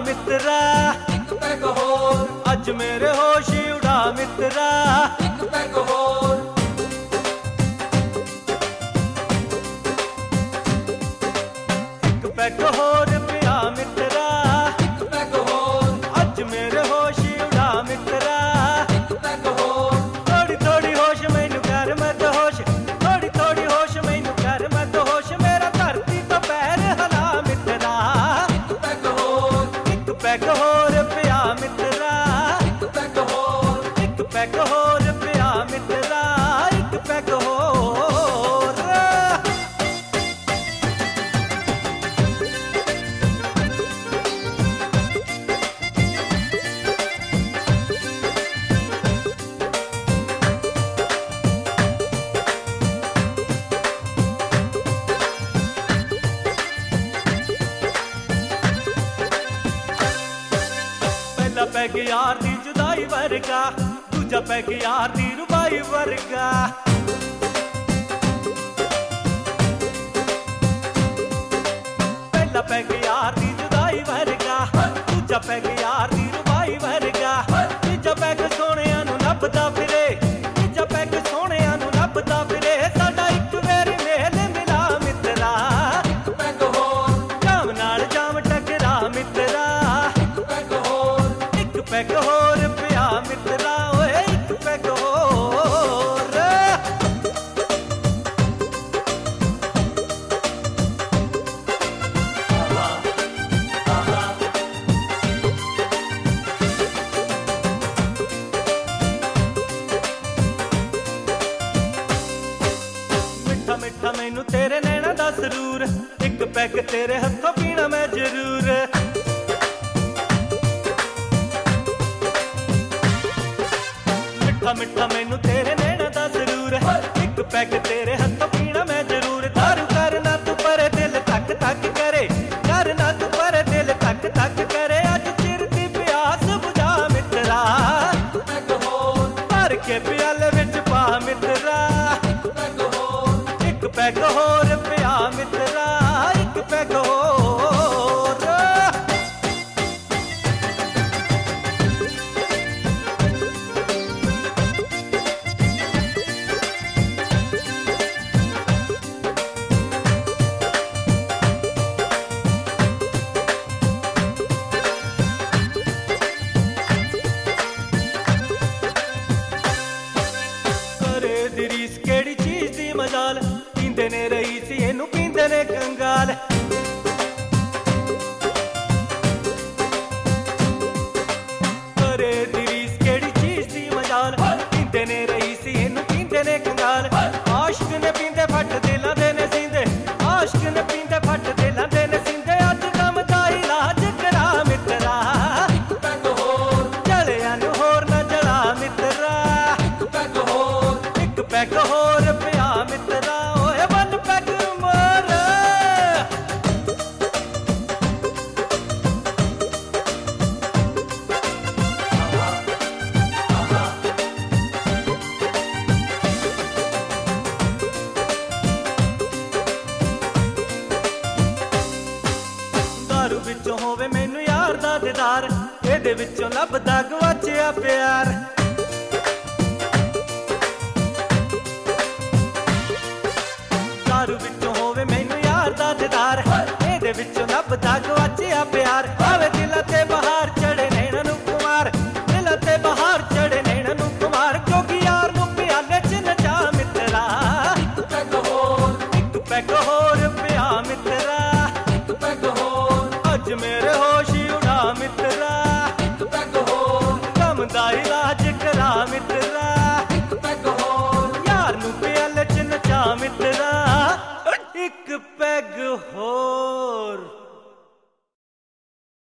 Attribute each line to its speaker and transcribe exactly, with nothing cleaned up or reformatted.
Speaker 1: मित्रा,
Speaker 2: एक पैग होर,
Speaker 1: अज मेरे होश उड़ा मित्रा,
Speaker 2: एक पैग होर,
Speaker 1: एक पैग होर पिया मित्रा,
Speaker 2: एक पैग होर,
Speaker 1: अज मेरे होश उड़ा मित्रा,
Speaker 2: एक पैग होर,
Speaker 1: थोड़ी थोड़ी होश मैनू कर मैं तो होश, थोड़ी थोड़ी होश मैनू कर मैं तो होश, मेरा धरती तो पैर हला मित्रा,
Speaker 2: एक पैग होर,
Speaker 1: एक पैग होर पिया मित्रा,
Speaker 2: एक पैग होर,
Speaker 1: एक पैग होर पिया मित्रा, एक पैग होर। पहला पैग यार दी जुदाई वर्गा, दूजा पैग यार दी रुबाई वर्गा, पहला पैग यार दी जुदाई वर्गा, दूजा पैग यार दी रुबाई वर्गा, तीजा पैग सोहणिया नू लभदा फिरे, तीजा पैग सोहणिया नू लभदा फिरे, साडा इक वेर मेल मिला मित्रा,
Speaker 2: एक पैग होर,
Speaker 1: जाम नाल जाम टकरा मित्रा,
Speaker 2: एक पैग होर,
Speaker 1: एक पैग होर पिया मित्रा, ओए एक पैग होर। मिठा मिठा मैनू तेरे नैना दा सरूर, एक पैग तेरे हथों पीना मैं जरूर, मिठा मिठा मैनू तेरे नैना दा सरूर, एक पैग तेरे हथों पीना मैं जरूर, दारू करना तू पर दिल तक तक करे, करना तू पर दिल तक तक करे, अज चिर दी प्यास बुझा मित्रा,
Speaker 2: एक पैग होर,
Speaker 1: भर के प्याले विच पा मित्रा,
Speaker 2: एक पैग होर,
Speaker 1: एक पैग होर पिया मित्रा, एक पैग होर। करे दी रीस केड़ी चीज दी मजाल, पींदे ने रही सी इनू पींदे ने कंगाल, करे दी रीस केड़ी चीज दी मजाल, पींदे ने रही सी इनू पींदे ने कंगाल, आशिक ने पींदे फट दिलां दे ने सींदे, आशिक ने पींदे फट दिलां दे ने सींदे, अज दम दा इलाज करा मित्रा,
Speaker 2: एक पैग होर,
Speaker 1: जलियां नू होर ना जला मित्रा,
Speaker 2: एक पैग होर,
Speaker 1: एक पैग होर पिया मित्रा, ओए वन पैग मोर। दारू विचों होवे मैनू यार दा दीदार, एदे विचों लभदा गवाचिया प्यार, दारू विचों होवे मैनू यार दा दीदार, एदे विचों लभदा गवा